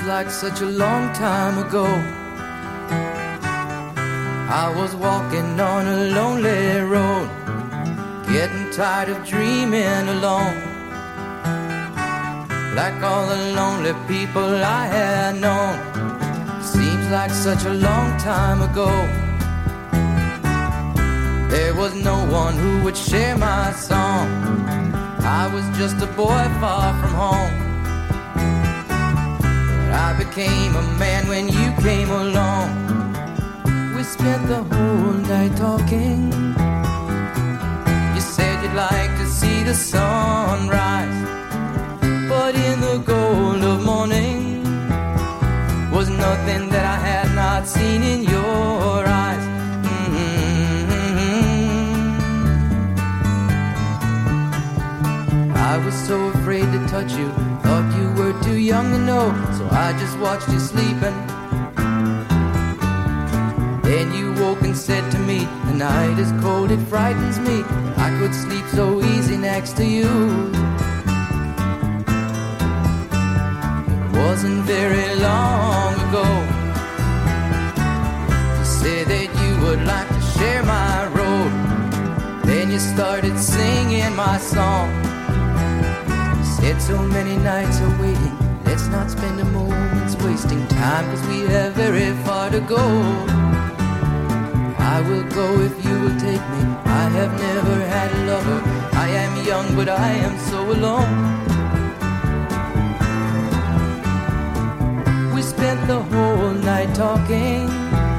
like such a long time ago. I was walking on a lonely road, getting tired of dreaming alone, like all the lonely people I had known. Seems like such a long time ago. There was no one who would share my song. I was just a boy far from home. But I became a man when you came along. We spent the whole night talking. You said you'd like to see the sunrise, but in the gold of morning was nothing that I had not seen in your eyes. I was so afraid to touch you, thought you were too young to know, so I just watched you sleeping. Then you woke and said to me, the night is cold, it frightens me. I could sleep so easy next to you. It wasn't very long ago you said that you would like to share my road. Then you started singing my song. Said so many nights are waiting, let's not spend a moment wasting time, 'cause we have very far to go. I will go if you will take me. I have never had a lover. I am young but I am so alone. We spent the whole night talking.